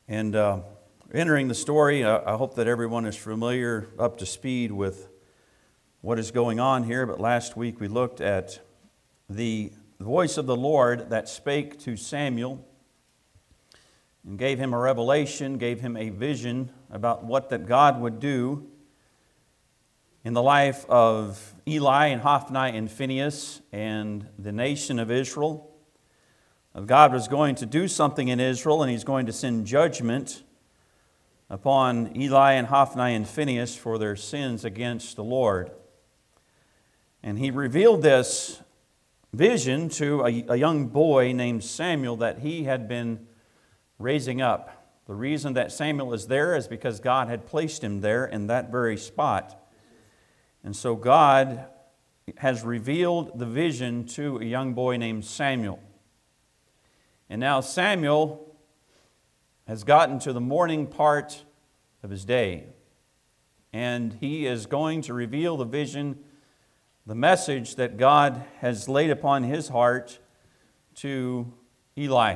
And entering the story, I hope that everyone is familiar, up to speed with what is going on here. But last week we looked at the voice of the Lord that spake to Samuel and gave him a revelation, gave him a vision about what that God would do in the life of Eli and Hophni and Phinehas and the nation of Israel. God was going to do something in Israel, and He's going to send judgment upon Eli and Hophni and Phinehas for their sins against the Lord. And He revealed this vision to a young boy named Samuel that he had been raising up. The reason that Samuel is there is because God had placed him there in that very spot. And so God has revealed the vision to a young boy named Samuel. And now Samuel has gotten to the morning part of his day. And he is going to reveal the vision, the message that God has laid upon his heart to Eli.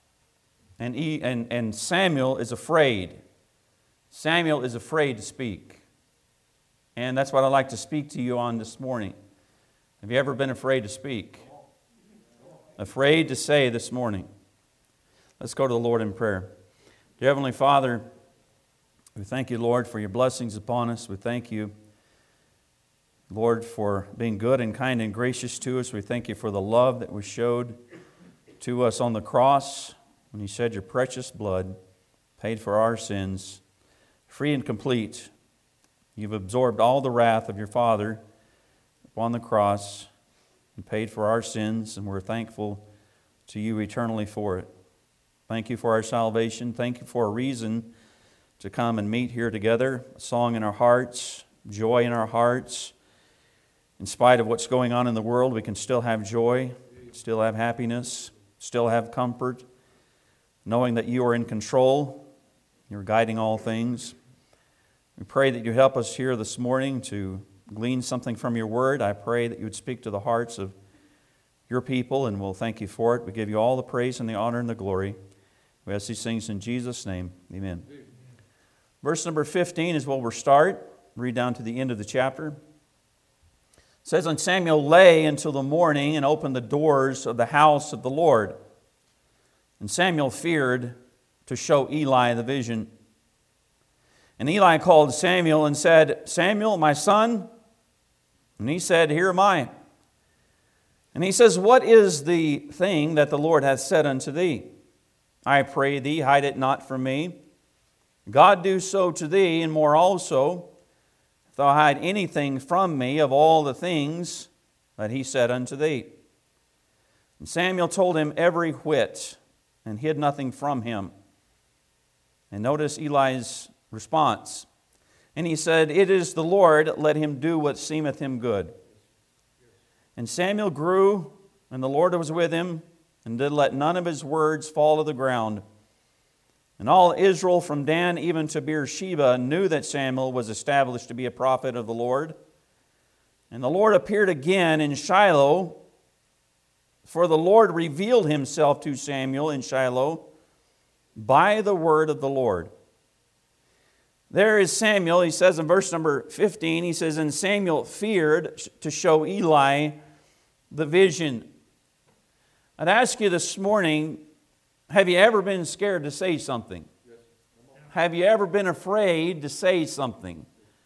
And Samuel is afraid. Samuel is afraid to speak. And that's what I'd like to speak to you on this morning. Have you ever been afraid to speak? Afraid to say this morning? Let's go to the Lord in prayer. Dear Heavenly Father, we thank you, Lord, for your blessings upon us. We thank you, Lord, for being good and kind and gracious to us. We thank you for the love that was showed to us on the cross when you shed your precious blood, paid for our sins, free and complete. You've absorbed all the wrath of your Father upon the cross and paid for our sins, and we're thankful to you eternally for it. Thank you for our salvation. Thank you for a reason to come and meet here together. A song in our hearts, joy in our hearts. In spite of what's going on in the world, we can still have joy, still have happiness, still have comfort, knowing that you are in control. You're guiding all things. We pray that you help us here this morning to glean something from your word. I pray that you would speak to the hearts of your people, and we'll thank you for it. We give you all the praise and the honor and the glory. We ask these things in Jesus' name. Amen. Verse number 15 is where we'll start. Read down to the end of the chapter. It says, And Samuel lay until the morning and opened the doors of the house of the Lord. And Samuel feared to show Eli the vision. And Eli called Samuel and said, Samuel, my son? And he said, Here am I. And he says, What is the thing that the Lord hath said unto thee? I pray thee, hide it not from me. God do so to thee, and more also, if thou hide anything from me of all the things that he said unto thee. And Samuel told him every whit, and hid nothing from him. And notice Eli's response. And he said, It is the Lord, let him do what seemeth him good. And Samuel grew, and the Lord was with him, and did let none of his words fall to the ground. And all Israel from Dan even to Beersheba knew that Samuel was established to be a prophet of the Lord. And the Lord appeared again in Shiloh, for the Lord revealed himself to Samuel in Shiloh by the word of the Lord. There is Samuel, he says in verse number 15, he says, And Samuel feared to show Eli the vision. I'd ask you this morning, have you ever been scared to say something? Have you ever been afraid to say something?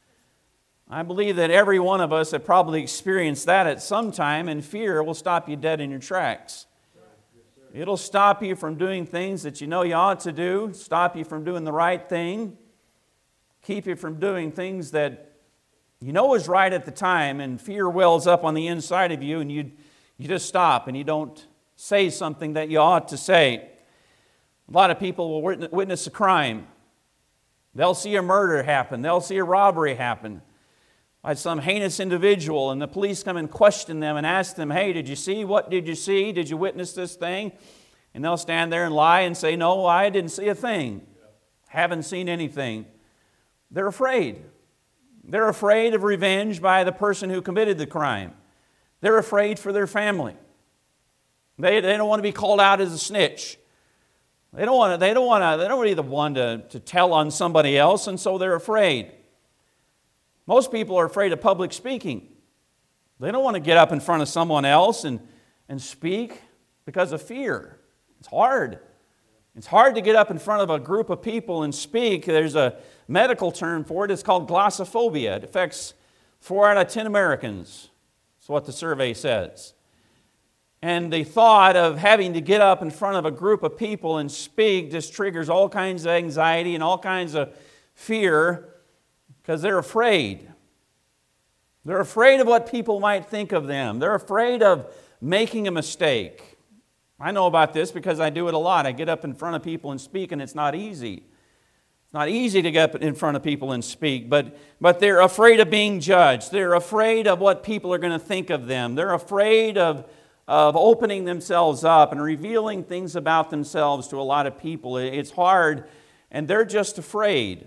I believe that every one of us have probably experienced that at some time, and fear will stop you dead in your tracks. It'll stop you from doing things that you know you ought to do, stop you from doing the right thing, keep you from doing things that you know is right at the time, and fear wells up on the inside of you, and you just stop and you don't say something that you ought to say. A lot of people will witness a crime. They'll see a murder happen. They'll see a robbery happen by some heinous individual, and the police come and question them and ask them, Hey, did you see? What did you see? Did you witness this thing? And they'll stand there and lie and say, No, I didn't see a thing. Haven't seen anything. They're afraid. They're afraid of revenge by the person who committed the crime. They're afraid for their family. They don't want to be called out as a snitch. They don't be the one to tell on somebody else, and so they're afraid. Most people are afraid of public speaking. They don't want to get up in front of someone else and speak because of fear. It's hard. It's hard to get up in front of a group of people and speak. There's a medical term for it. It's called glossophobia. It affects 4 out of 10 Americans. That's what the survey says. And the thought of having to get up in front of a group of people and speak just triggers all kinds of anxiety and all kinds of fear because they're afraid. They're afraid of what people might think of them. They're afraid of making a mistake. I know about this because I do it a lot. I get up in front of people and speak, and it's not easy. It's not easy to get up in front of people and speak, but they're afraid of being judged. They're afraid of what people are going to think of them. They're afraid of opening themselves up and revealing things about themselves to a lot of people. It's hard, and they're just afraid.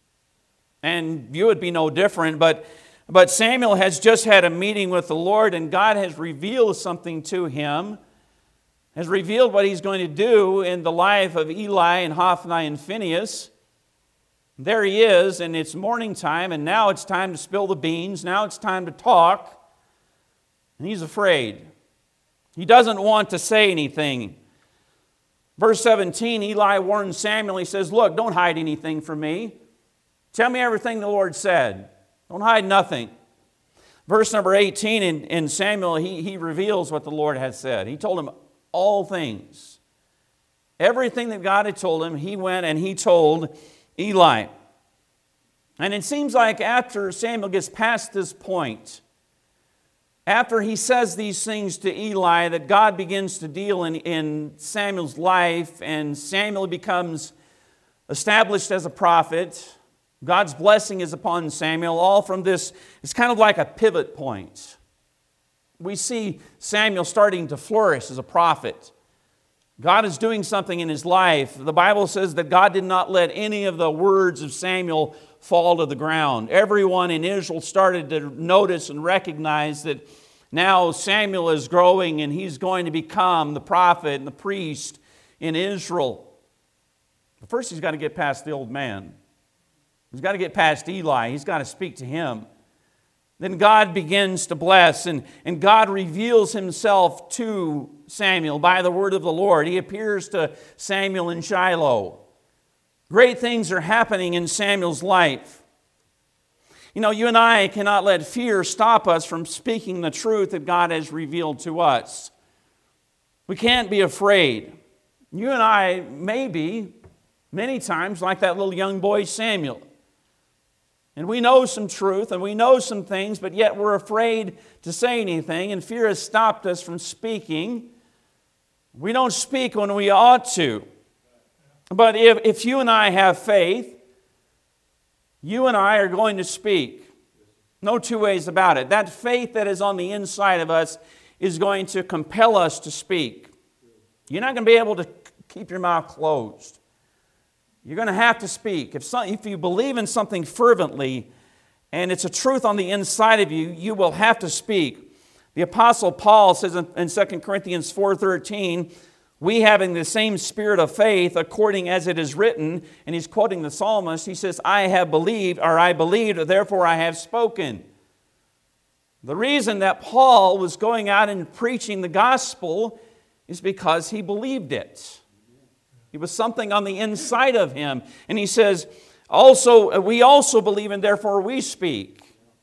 And you would be no different, but Samuel has just had a meeting with the Lord, and God has revealed something to him, has revealed what he's going to do in the life of Eli and Hophni and Phinehas. There he is, and it's morning time, and now it's time to spill the beans. Now it's time to talk. And he's afraid. He doesn't want to say anything. Verse 17, Eli warns Samuel. He says, look, don't hide anything from me. Tell me everything the Lord said. Don't hide nothing. Verse number 18, in Samuel, he reveals what the Lord has said. He told him all things. Everything that God had told him, he went and he told Eli. And it seems like after Samuel gets past this point, after he says these things to Eli, that God begins to deal in Samuel's life, and Samuel becomes established as a prophet. God's blessing is upon Samuel, all from this. It's kind of like a pivot point. We see Samuel starting to flourish as a prophet. God is doing something in his life. The Bible says that God did not let any of the words of Samuel fall to the ground. Everyone in Israel started to notice and recognize that now Samuel is growing and he's going to become the prophet and the priest in Israel. But first he's got to get past the old man. He's got to get past Eli. He's got to speak to him. Then God begins to bless, and God reveals himself to Samuel by the word of the Lord. He appears to Samuel in Shiloh. Great things are happening in Samuel's life. You know, you and I cannot let fear stop us from speaking the truth that God has revealed to us. We can't be afraid. You and I may be, many times, like that little young boy Samuel. And we know some truth and we know some things, but yet we're afraid to say anything, and fear has stopped us from speaking. We don't speak when we ought to. But if you and I have faith, you and I are going to speak. No two ways about it. That faith that is on the inside of us is going to compel us to speak. You're not going to be able to keep your mouth closed. You're going to have to speak. If you believe in something fervently and it's a truth on the inside of you, you will have to speak. The Apostle Paul says in 2 Corinthians 4:13, we having the same spirit of faith according as it is written, and he's quoting the psalmist, he says, I believed, therefore I have spoken. The reason that Paul was going out and preaching the gospel is because he believed it. It was something on the inside of him. And he says, we also believe, and therefore we speak.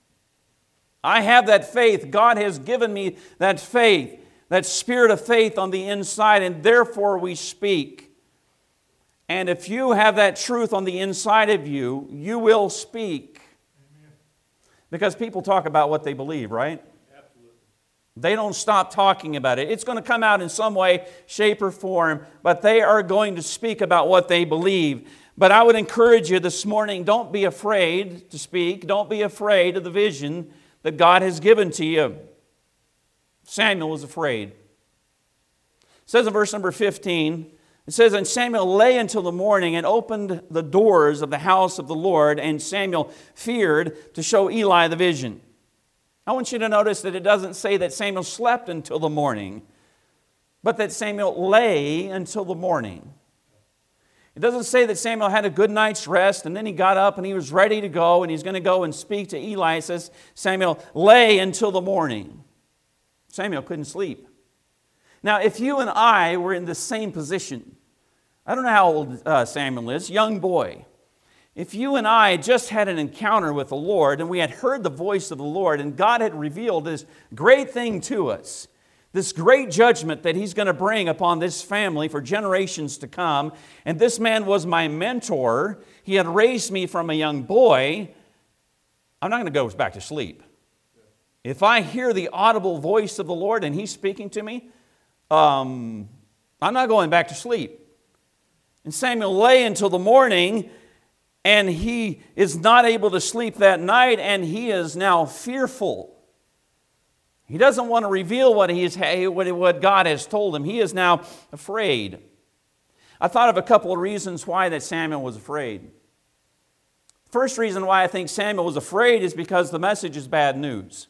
I have that faith. God has given me that faith, that spirit of faith on the inside, and therefore we speak. And if you have that truth on the inside of you, you will speak. Amen. Because people talk about what they believe, right? They don't stop talking about it. It's going to come out in some way, shape, or form, but they are going to speak about what they believe. But I would encourage you this morning, don't be afraid to speak. Don't be afraid of the vision that God has given to you. Samuel was afraid. It says in verse number 15, it says, and Samuel lay until the morning and opened the doors of the house of the Lord, and Samuel feared to show Eli the vision. I want you to notice that it doesn't say that Samuel slept until the morning, but that Samuel lay until the morning. It doesn't say that Samuel had a good night's rest and then he got up and he was ready to go and he's going to go and speak to Eli. It says Samuel lay until the morning. Samuel couldn't sleep. Now, if you and I were in the same position, I don't know how old Samuel is, young boy. If you and I just had an encounter with the Lord and we had heard the voice of the Lord and God had revealed this great thing to us, this great judgment that He's going to bring upon this family for generations to come, and this man was my mentor, he had raised me from a young boy, I'm not going to go back to sleep. If I hear the audible voice of the Lord and He's speaking to me, I'm not going back to sleep. And Samuel lay until the morning, and he is not able to sleep that night, and he is now fearful. He doesn't want to reveal what God has told him. He is now afraid. I thought of a couple of reasons why that Samuel was afraid. First reason why I think Samuel was afraid is because the message is bad news.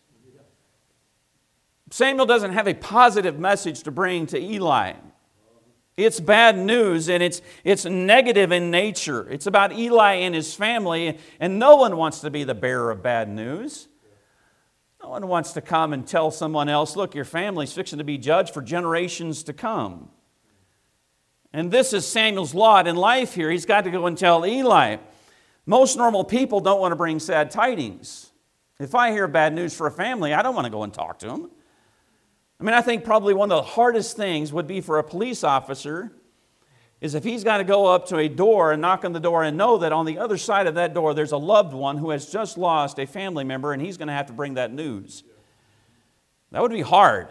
Samuel doesn't have a positive message to bring to Eli. It's bad news, and it's negative in nature. It's about Eli and his family, and no one wants to be the bearer of bad news. No one wants to come and tell someone else, look, your family's fixing to be judged for generations to come. And this is Samuel's lot in life here. He's got to go and tell Eli. Most normal people don't want to bring sad tidings. If I hear bad news for a family, I don't want to go and talk to them. I mean, I think probably one of the hardest things would be for a police officer is if he's got to go up to a door and knock on the door and know that on the other side of that door there's a loved one who has just lost a family member and he's going to have to bring that news. That would be hard.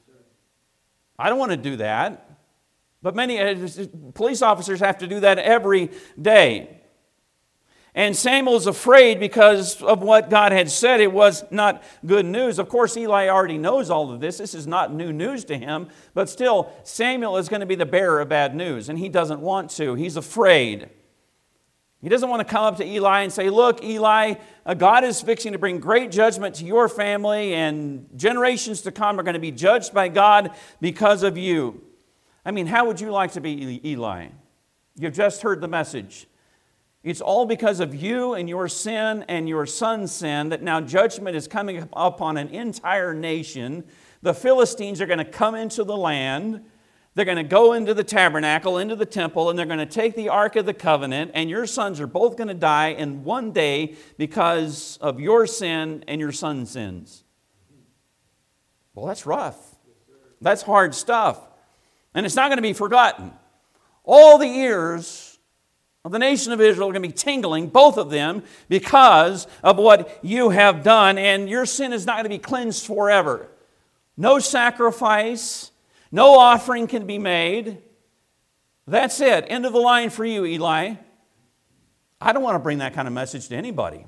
I don't want to do that. But many police officers have to do that every day. And Samuel is afraid because of what God had said. It was not good news. Of course, Eli already knows all of this. This is not new news to him. But still, Samuel is going to be the bearer of bad news. And he doesn't want to. He's afraid. He doesn't want to come up to Eli and say, look, Eli, God is fixing to bring great judgment to your family. And generations to come are going to be judged by God because of you. I mean, how would you like to be Eli? You've just heard the message. It's all because of you and your sin and your son's sin that now judgment is coming upon an entire nation. The Philistines are going to come into the land. They're going to go into the tabernacle, into the temple, and they're going to take the Ark of the Covenant, and your sons are both going to die in one day because of your sin and your son's sins. Well, that's rough. That's hard stuff. And it's not going to be forgotten. All the ears of the nation of Israel are going to be tingling, both of them, because of what you have done, and your sin is not going to be cleansed forever. No sacrifice, no offering can be made. That's it. End of the line for you, Eli. I don't want to bring that kind of message to anybody.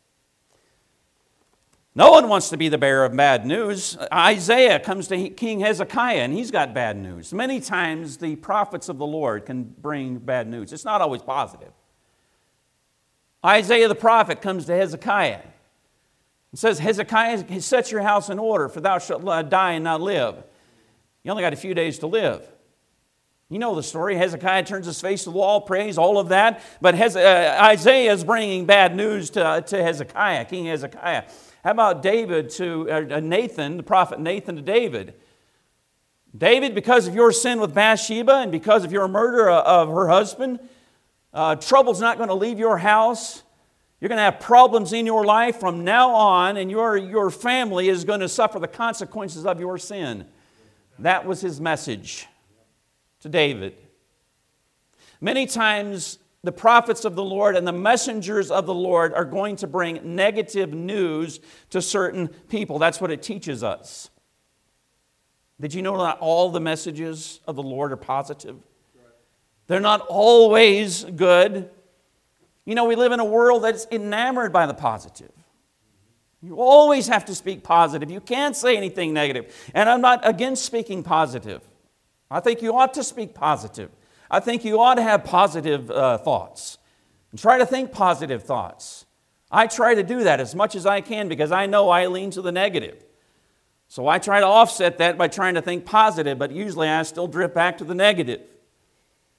No one wants to be the bearer of bad news. Isaiah comes to King Hezekiah, and he's got bad news. Many times the prophets of the Lord can bring bad news. It's not always positive. Isaiah the prophet comes to Hezekiah and says, Hezekiah, set your house in order, for thou shalt die and not live. You only got a few days to live. You know the story. Hezekiah turns his face to the wall, prays, all of that. But Isaiah is bringing bad news to Hezekiah, King Hezekiah. How about David to Nathan, the prophet Nathan to David? David, because of your sin with Bathsheba and because of your murder of her husband, trouble's not going to leave your house. You're going to have problems in your life from now on, and your family is going to suffer the consequences of your sin. That was his message to David. Many times, the prophets of the Lord and the messengers of the Lord are going to bring negative news to certain people. That's what it teaches us. Did you know not all the messages of the Lord are positive? They're not always good. You know, we live in a world that's enamored by the positive. You always have to speak positive. You can't say anything negative. And I'm not against speaking positive. I think you ought to speak positive. I think you ought to have positive thoughts and try to think positive thoughts. I try to do that as much as I can because I know I lean to the negative. So I try to offset that by trying to think positive, but usually I still drift back to the negative.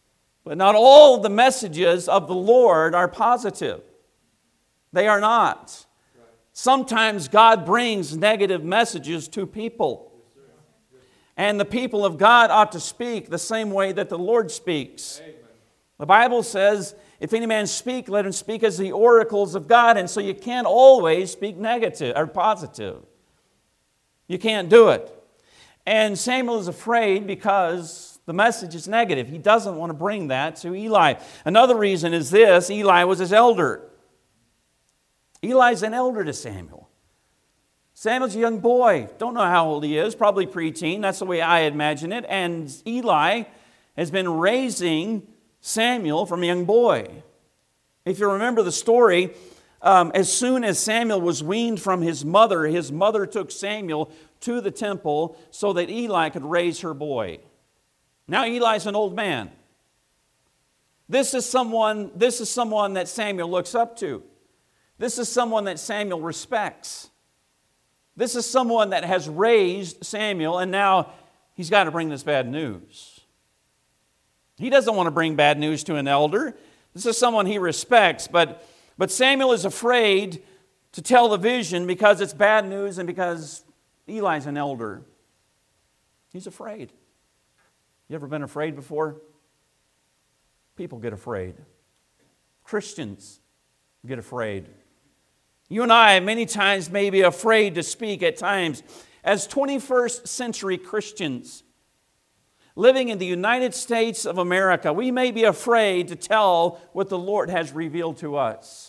But not all the messages of the Lord are positive. They are not. Sometimes God brings negative messages to people. And the people of God ought to speak the same way that the Lord speaks. The Bible says, if any man speak, let him speak as the oracles of God. And so you can't always speak negative or positive. You can't do it. And Samuel is afraid because the message is negative. He doesn't want to bring that to Eli. Another reason is this: Eli was his elder. Eli's an elder to Samuel. Samuel's a young boy. Don't know how old he is. Probably preteen. That's the way I imagine it. And Eli has been raising Samuel from a young boy. If you remember the story, as soon as Samuel was weaned from his mother took Samuel to the temple so that Eli could raise her boy. Now Eli's an old man. This is someone that Samuel looks up to. This is someone that Samuel respects. This is someone that has raised Samuel, and now he's got to bring this bad news. He doesn't want to bring bad news to an elder. This is someone he respects, but Samuel is afraid to tell the vision because it's bad news and because Eli's an elder. He's afraid. You ever been afraid before? People get afraid. Christians get afraid. You and I many times may be afraid to speak at times. As 21st century Christians living in the United States of America, we may be afraid to tell what the Lord has revealed to us.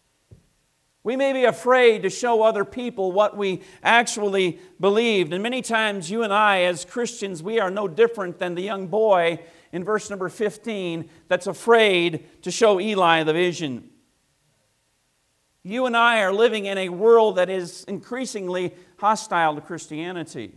We may be afraid to show other people what we actually believed. And many times you and I as Christians, we are no different than the young boy in verse number 15 that's afraid to show Eli the vision. You and I are living in a world that is increasingly hostile to Christianity.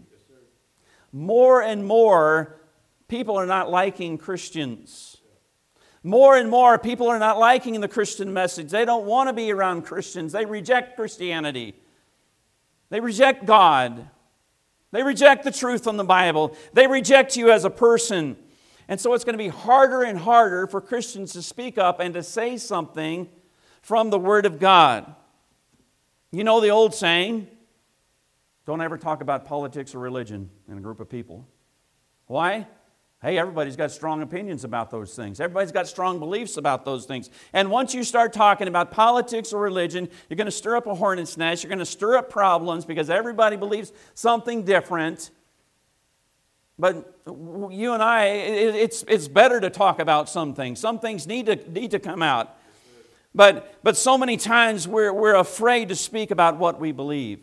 More and more people are not liking Christians. More and more people are not liking the Christian message. They don't want to be around Christians. They reject Christianity. They reject God. They reject the truth from the Bible. They reject you as a person. And so it's going to be harder and harder for Christians to speak up and to say something from the Word of God. You know the old saying, don't ever talk about politics or religion in a group of people. Why? Hey, everybody's got strong opinions about those things. Everybody's got strong beliefs about those things. And once you start talking about politics or religion, you're going to stir up a hornet's nest. You're going to stir up problems because everybody believes something different. But you and I, it's better to talk about some things. Some things need to come out. But so many times we're afraid to speak about what we believe.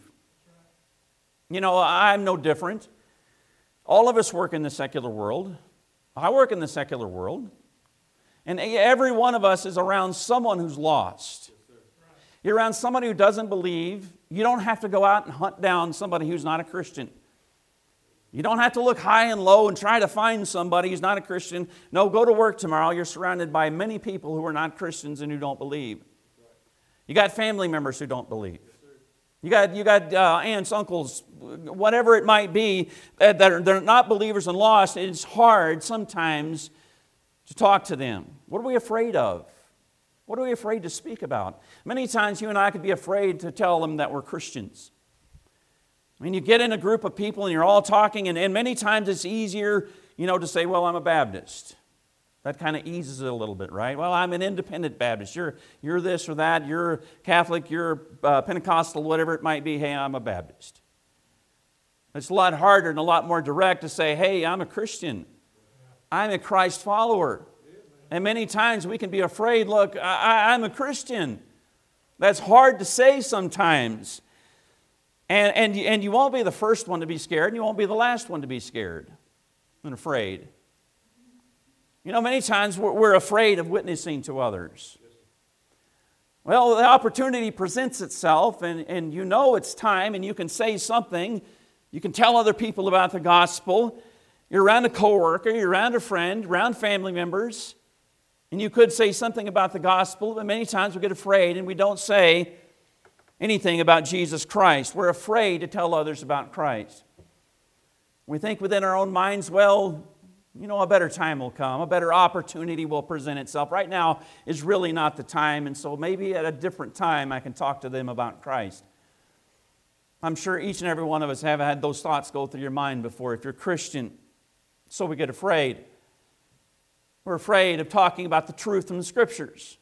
You know, I'm no different. All of us work in the secular world. I work in the secular world. And every one of us is around someone who's lost. You're around somebody who doesn't believe. You don't have to go out and hunt down somebody who's not a Christian. You don't have to look high and low and try to find somebody who's not a Christian. No, go to work tomorrow. You're surrounded by many people who are not Christians and who don't believe. You got family members who don't believe. You got aunts, uncles, whatever it might be, they're not believers and lost. It's hard sometimes to talk to them. What are we afraid of? What are we afraid to speak about? Many times you and I could be afraid to tell them that we're Christians. I mean, you get in a group of people and you're all talking, and many times it's easier, to say, well, I'm a Baptist. That kind of eases it a little bit, right? Well, I'm an independent Baptist. You're this or that. You're Catholic. You're Pentecostal, whatever it might be. Hey, I'm a Baptist. It's a lot harder and a lot more direct to say, hey, I'm a Christian. I'm a Christ follower. And many times we can be afraid, look, I'm a Christian. That's hard to say sometimes. And you won't be the first one to be scared, and you won't be the last one to be scared and afraid. Many times we're afraid of witnessing to others. Well, the opportunity presents itself, and it's time, and you can say something. You can tell other people about the gospel. You're around a coworker, you're around a friend, around family members, and you could say something about the gospel, but many times we get afraid and we don't say anything about Jesus Christ. We're afraid to tell others about Christ. We think within our own minds, well, You know, a better time will come. A better opportunity will present itself. Right now is really not the time, and so maybe at a different time I can talk to them about Christ. I'm sure each and every one of us have had those thoughts go through your mind before if you're Christian. So we get afraid. We're afraid of talking about the truth from the Scriptures.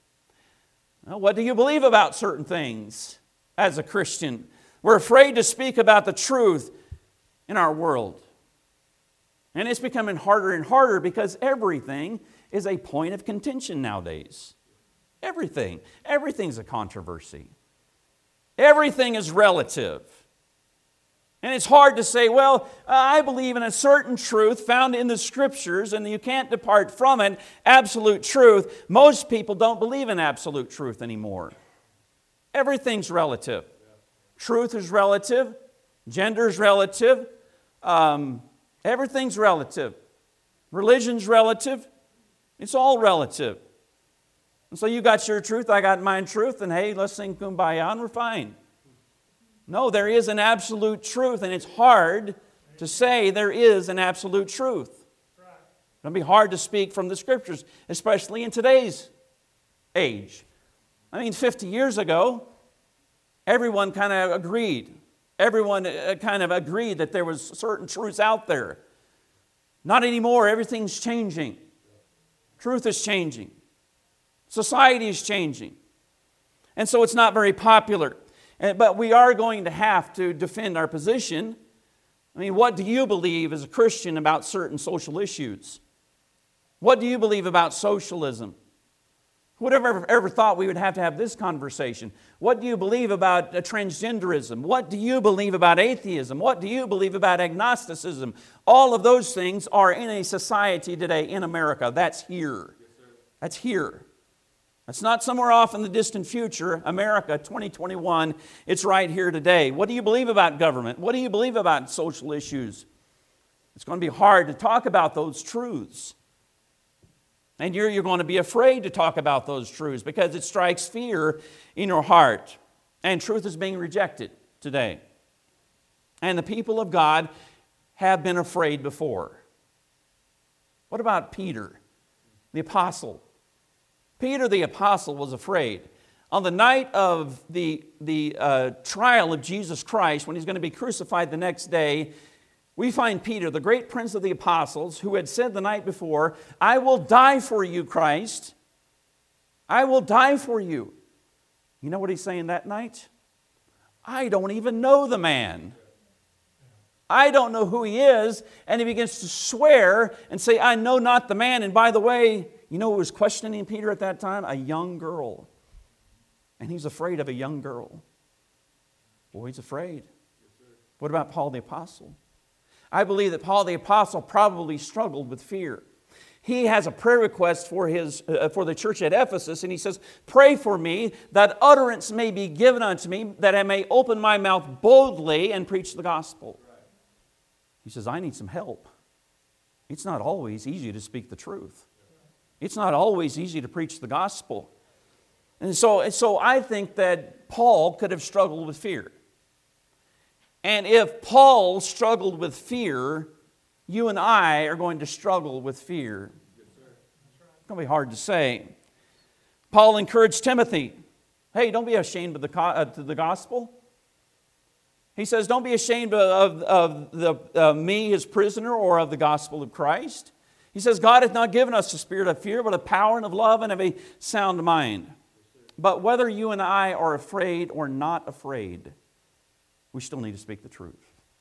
Well, what do you believe about certain things as a Christian? We're afraid to speak about the truth in our world. And it's becoming harder and harder because everything is a point of contention nowadays. Everything. Everything's a controversy. Everything is relative. And it's hard to say, well, I believe in a certain truth found in the Scriptures and you can't depart from it, absolute truth. Most people don't believe in absolute truth anymore. Everything's relative. Truth is relative. Gender is relative. Everything's relative. Religion's relative. It's all relative. And so you got your truth, I got mine truth, and hey, let's sing Kumbaya and we're fine. No, there is an absolute truth, and it's hard to say there is an absolute truth. It's going to be hard to speak from the Scriptures, especially in today's age. I mean, 50 years ago, everyone kind of agreed. Everyone kind of agreed that there was certain truths out there. Not anymore. Everything's changing. Truth is changing. Society is changing. And so it's not very popular. But we are going to have to defend our position. I mean, what do you believe as a Christian about certain social issues? What do you believe about socialism? Who would have ever thought we would have to have this conversation? What do you believe about transgenderism? What do you believe about atheism? What do you believe about agnosticism? All of those things are in a society today in America. That's here. Yes, sir. That's here. That's not somewhere off in the distant future. America, 2021, it's right here today. What do you believe about government? What do you believe about social issues? It's going to be hard to talk about those truths. And you're going to be afraid to talk about those truths because it strikes fear in your heart. And truth is being rejected today. And the people of God have been afraid before. What about Peter, the apostle? Peter the apostle was afraid. On the night of the trial of Jesus Christ, when he's going to be crucified the next day, we find Peter, the great prince of the apostles, who had said the night before, I will die for you, Christ. I will die for you. You know what he's saying that night? I don't even know the man. I don't know who he is. And he begins to swear and say, I know not the man. And by the way, you know who was questioning Peter at that time? A young girl. And he's afraid of a young girl. Boy, he's afraid. What about Paul the apostle? I believe that Paul the apostle probably struggled with fear. He has a prayer request for the church at Ephesus, and he says, pray for me that utterance may be given unto me, that I may open my mouth boldly and preach the gospel. He says, I need some help. It's not always easy to speak the truth. It's not always easy to preach the gospel. And so I think that Paul could have struggled with fear. And if Paul struggled with fear, you and I are going to struggle with fear. Yes, sir. It's going to be hard to say. Paul encouraged Timothy, hey, don't be ashamed of the gospel. He says, don't be ashamed of me, his prisoner, or of the gospel of Christ. He says, God hath not given us a spirit of fear, but of power and of love and of a sound mind. But whether you and I are afraid or not afraid, we still need to speak the truth.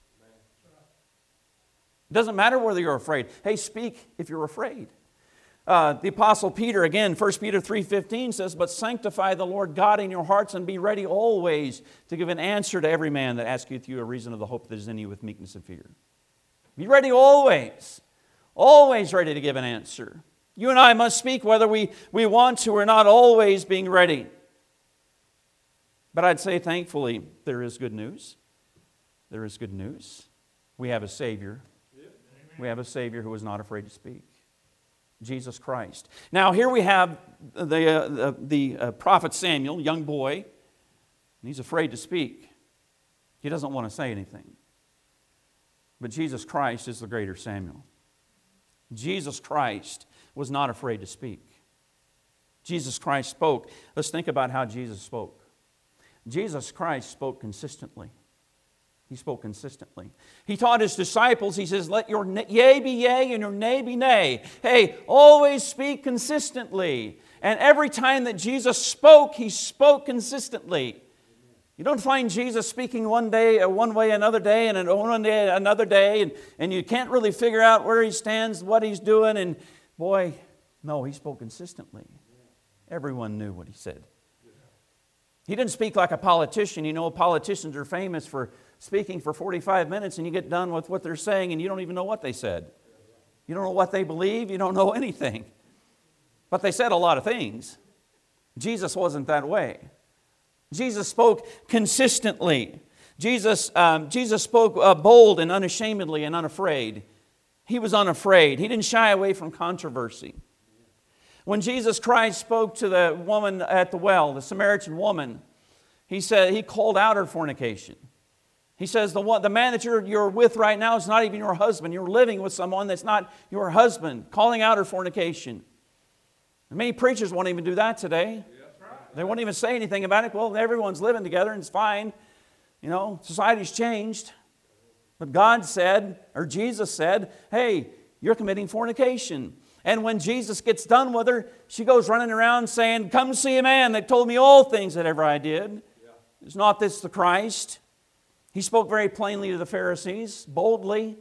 It doesn't matter whether you're afraid. Hey, speak if you're afraid. The Apostle Peter, again, 1 Peter 3:15 says, but sanctify the Lord God in your hearts and be ready always to give an answer to every man that asketh you a reason of the hope that is in you with meekness and fear. Be ready always. Always ready to give an answer. You and I must speak whether we want to or not, always being ready. But I'd say, thankfully, there is good news. There is good news. We have a Savior. We have a Savior who is not afraid to speak. Jesus Christ. Now, here we have the prophet Samuel, young boy, and he's afraid to speak. He doesn't want to say anything. But Jesus Christ is the greater Samuel. Jesus Christ was not afraid to speak. Jesus Christ spoke. Let's think about how Jesus spoke. Jesus Christ spoke consistently. He spoke consistently. He taught His disciples, He says, let your yea be yea and your nay be nay. Hey, always speak consistently. And every time that Jesus spoke, He spoke consistently. You don't find Jesus speaking one day, one way another day, and one day another day, and you can't really figure out where He stands, what He's doing, and boy, no, He spoke consistently. Everyone knew what He said. He didn't speak like a politician. You know, politicians are famous for speaking for 45 minutes and you get done with what they're saying and you don't even know what they said. You don't know what they believe. You don't know anything. But they said a lot of things. Jesus wasn't that way. Jesus spoke consistently. Jesus spoke bold and unashamedly and unafraid. He was unafraid. He didn't shy away from controversy. When Jesus Christ spoke to the woman at the well, the Samaritan woman, He called out her fornication. He says, the man that you're with right now is not even your husband. You're living with someone that's not your husband, calling out her fornication. And many preachers won't even do that today. They won't even say anything about it. Well, everyone's living together and it's fine. You know, society's changed. But God said, or Jesus said, hey, you're committing fornication. And when Jesus gets done with her, she goes running around saying, come see a man that told me all things that ever I did. Is not this the Christ? He spoke very plainly to the Pharisees, boldly.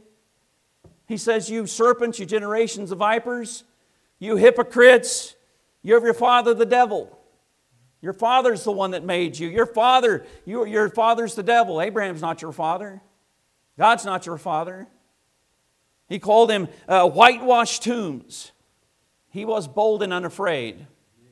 He says, you serpents, you generations of vipers, you hypocrites, you have your father the devil. Your father's the one that made you. Your father's the devil. Abraham's not your father. God's not your father. He called them whitewashed tombs. He was bold and unafraid.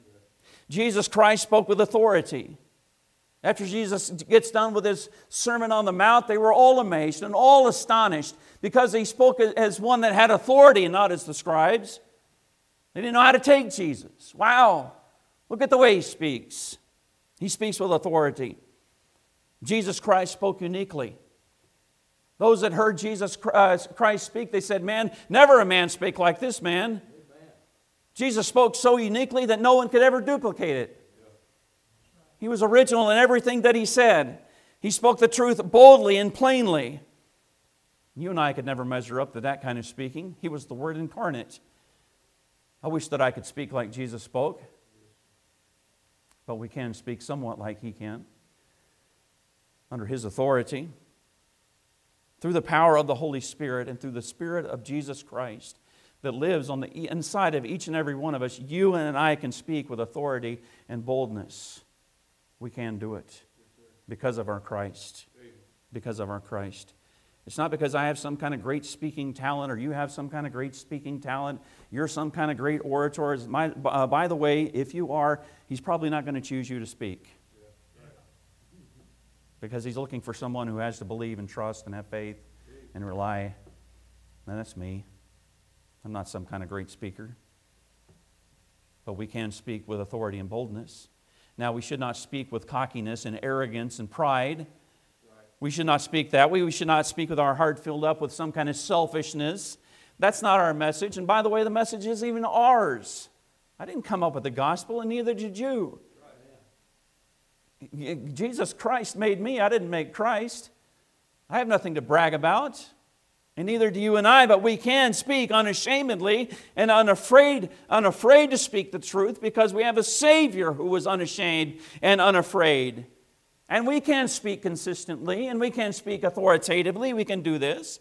Jesus Christ spoke with authority. After Jesus gets done with His Sermon on the Mount, they were all amazed and all astonished because He spoke as one that had authority and not as the scribes. They didn't know how to take Jesus. Wow, look at the way He speaks. He speaks with authority. Jesus Christ spoke uniquely. Those that heard Jesus Christ speak, they said, man, never a man spake like this man. Jesus spoke so uniquely that no one could ever duplicate it. He was original in everything that He said. He spoke the truth boldly and plainly. You and I could never measure up to that kind of speaking. He was the Word incarnate. I wish that I could speak like Jesus spoke. But we can speak somewhat like He can. Under His authority. Through the power of the Holy Spirit and through the Spirit of Jesus Christ that lives on the inside of each and every one of us, you and I can speak with authority and boldness. We can do it because of our Christ. Because of our Christ. It's not because I have some kind of great speaking talent or you have some kind of great speaking talent. You're some kind of great orator. By the way, if you are, He's probably not going to choose you to speak. Because He's looking for someone who has to believe and trust and have faith and rely. And that's me. I'm not some kind of great speaker. But we can speak with authority and boldness. Now, we should not speak with cockiness and arrogance and pride. We should not speak that way. We should not speak with our heart filled up with some kind of selfishness. That's not our message. And by the way, the message isn't even ours. I didn't come up with the gospel, and neither did you. Jesus Christ made me. I didn't make Christ. I have nothing to brag about. And neither do you and I, but we can speak unashamedly and unafraid to speak the truth because we have a Savior who was unashamed and unafraid. And we can speak consistently and we can speak authoritatively. We can do this.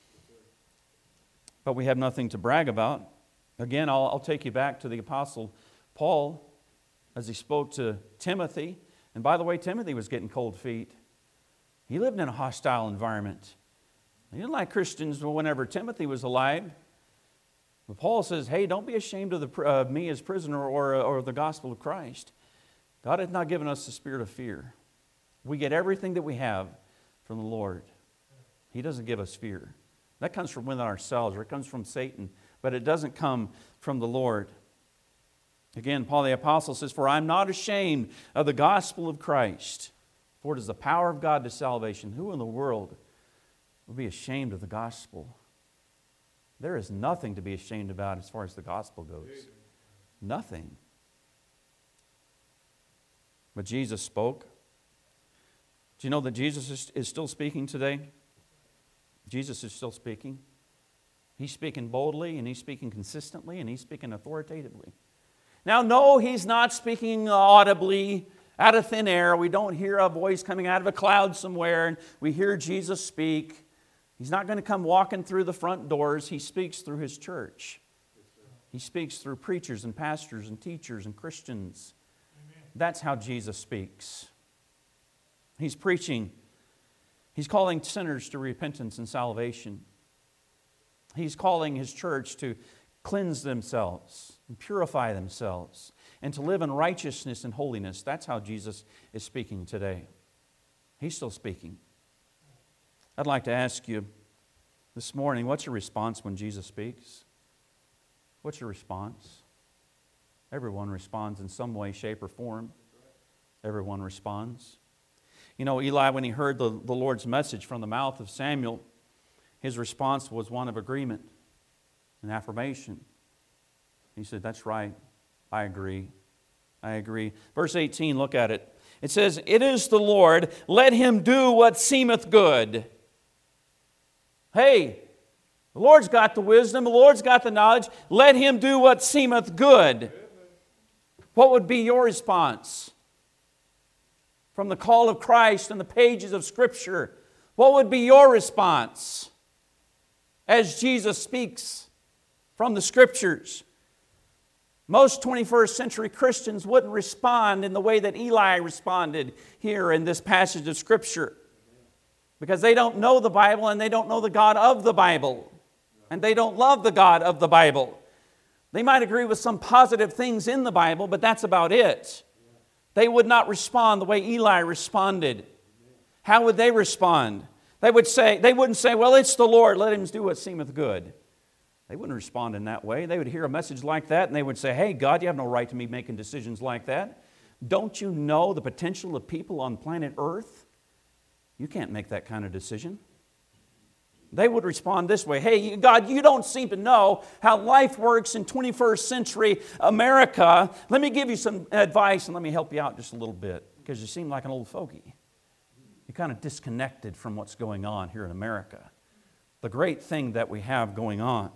But we have nothing to brag about. Again, I'll take you back to the Apostle Paul as he spoke to Timothy. And by the way, Timothy was getting cold feet. He lived in a hostile environment. He didn't like Christians whenever Timothy was alive. But Paul says, hey, don't be ashamed of me as prisoner or the gospel of Christ. God has not given us the spirit of fear. We get everything that we have from the Lord. He doesn't give us fear. That comes from within ourselves, or it comes from Satan, but it doesn't come from the Lord. Again, Paul the Apostle says, for I'm not ashamed of the gospel of Christ, for it is the power of God to salvation. Who in the world would be ashamed of the gospel? There is nothing to be ashamed about as far as the gospel goes. Nothing. But Jesus spoke. Do you know that Jesus is still speaking today? Jesus is still speaking. He's speaking boldly, and He's speaking consistently, and He's speaking authoritatively. Now, no, He's not speaking audibly out of thin air. We don't hear a voice coming out of a cloud somewhere, and we hear Jesus speak. He's not going to come walking through the front doors. He speaks through His church. He speaks through preachers and pastors and teachers and Christians. Amen. That's how Jesus speaks. He's preaching. He's calling sinners to repentance and salvation. He's calling His church to cleanse themselves and purify themselves and to live in righteousness and holiness. That's how Jesus is speaking today. He's still speaking. I'd like to ask you this morning, what's your response when Jesus speaks? What's your response? Everyone responds in some way, shape, or form. Everyone responds. You know, Eli, when he heard the Lord's message from the mouth of Samuel, his response was one of agreement and affirmation. He said, that's right. I agree. I agree. Verse 18, look at it. It says, it is the Lord. Let Him do what seemeth good. Hey, the Lord's got the wisdom. The Lord's got the knowledge. Let Him do what seemeth good. What would be your response? From the call of Christ and the pages of Scripture, what would be your response as Jesus speaks from the Scriptures? Most 21st century Christians wouldn't respond in the way that Eli responded here in this passage of Scripture, because they don't know the Bible and they don't know the God of the Bible, and they don't love the God of the Bible. They might agree with some positive things in the Bible, but that's about it. They would not respond the way Eli responded. How would they respond? They wouldn't say, well, it's the Lord, let Him do what seemeth good. They wouldn't respond in that way. They would hear a message like that and they would say, hey, God, you have no right to be making decisions like that. Don't you know the potential of people on planet Earth? You can't make that kind of decision. They would respond this way, hey, God, you don't seem to know how life works in 21st century America. Let me give you some advice and let me help you out just a little bit, because you seem like an old fogey. You're kind of disconnected from what's going on here in America, the great thing that we have going on.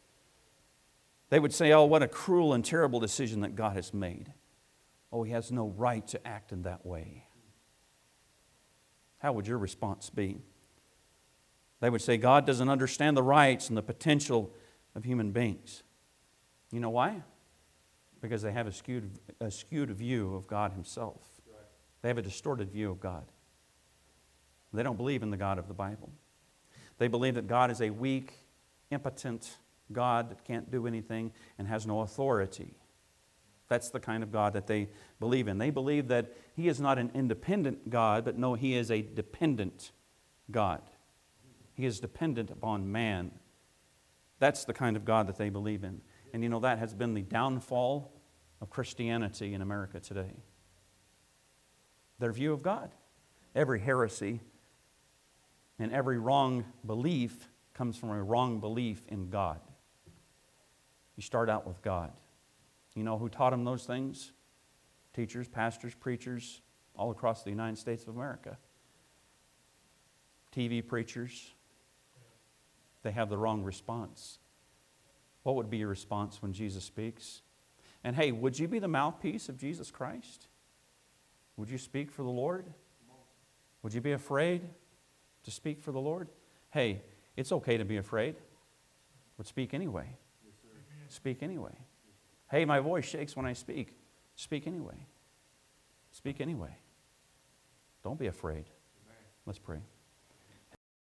They would say, oh, what a cruel and terrible decision that God has made. Oh, He has no right to act in that way. How would your response be? They would say, God doesn't understand the rights and the potential of human beings. You know why? Because they have a skewed view of God Himself. They have a distorted view of God. They don't believe in the God of the Bible. They believe that God is a weak, impotent God that can't do anything and has no authority. That's the kind of God that they believe in. They believe that He is not an independent God, but no, He is a dependent God. He is dependent upon man. That's the kind of God that they believe in. And you know, that has been the downfall of Christianity in America today. Their view of God. Every heresy and every wrong belief comes from a wrong belief in God. You start out with God. You know who taught them those things? Teachers, pastors, preachers, all across the United States of America. TV preachers. They have the wrong response. What would be your response when Jesus speaks? And hey, would you be the mouthpiece of Jesus Christ? Would you speak for the Lord? Would you be afraid to speak for the Lord? Hey, it's okay to be afraid, but speak anyway. Speak anyway. Hey, my voice shakes when I speak. Speak anyway. Speak anyway. Don't be afraid. Let's pray.